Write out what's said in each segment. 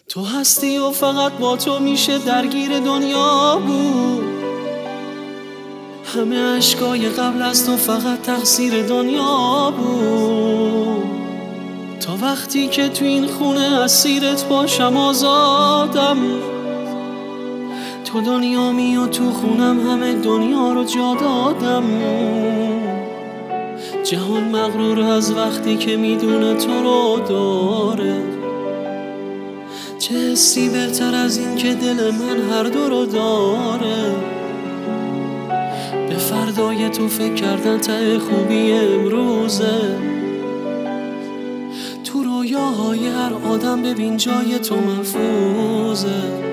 تو هستی و فقط با تو میشه درگیر دنیا بود. همه عشقای قبل از تو فقط تقصیر دنیا بود. تا وقتی که تو این خونه اسیرت باشم آزادم. تو دنیامی و تو خونم همه دنیا رو جا دادم. جهان مغرور از وقتی که میدونه تو رو داره. چه حسی بهتر از این که دل من هر دو رو داره. به فردای تو فکر کردن ته خوبی امروزه. تو رویاهای هر آدم ببین جای تو محفوظه.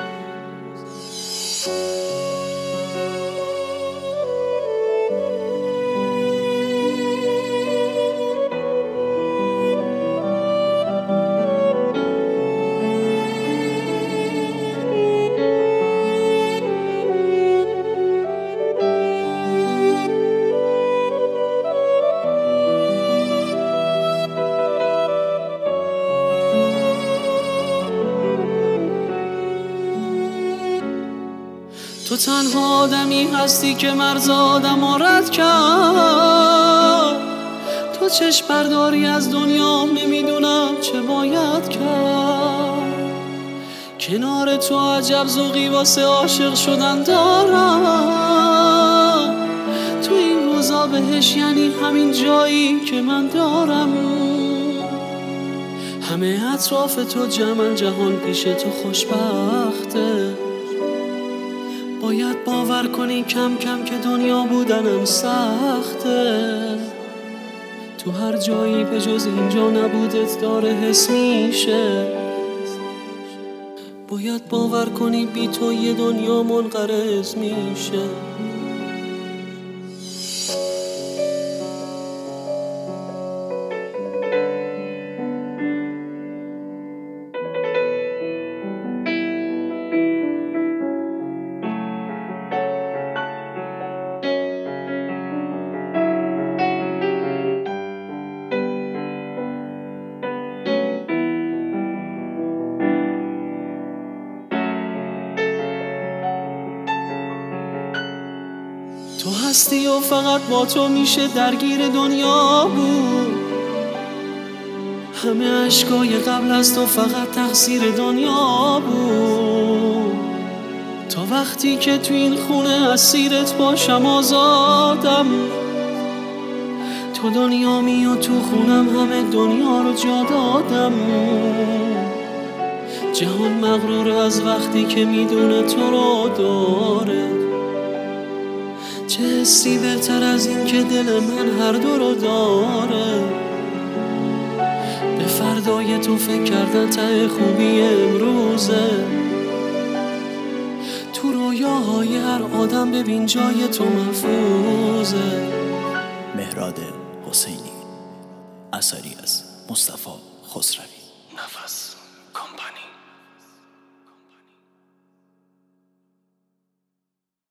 تو تنها آدمی هستی که مرز آدم رد کرد. تو چشم برداری از دنیام نمیدونم چه باید کرد. کنار تو عجب ذوقی واسه عاشق شدن دارم. تو این روزا بهش یعنی همین جایی که من دارم. همه اطراف تو جمعن، جهان پیش تو خوشبخته. باید باور کنی کم کم که دنیا بودنم سخته. تو هر جایی به جز اینجا نبودت داره حس میشه. باید باور کنی بی تو یه دنیا منقرض میشه. تو هستی و فقط با تو میشه درگیر دنیا بود. همه عشقای قبل از تو فقط تقصیر دنیا بود. تا وقتی که تو این خونه اسیرت باشم آزادم. تو دنیامی و تو خونم همه دنیا رو جا دادم. جهان مغرور از وقتی که میدونه تو رو داره. چه حسی بهتر از این که دل من هر دو رو داره. به فردای تو فکر کردن ته خوبی امروزه. تو رویاهای هر آدم ببین جای تو محفوظه. مهراد حسینی، اثری از مصطفی خسروی. نفس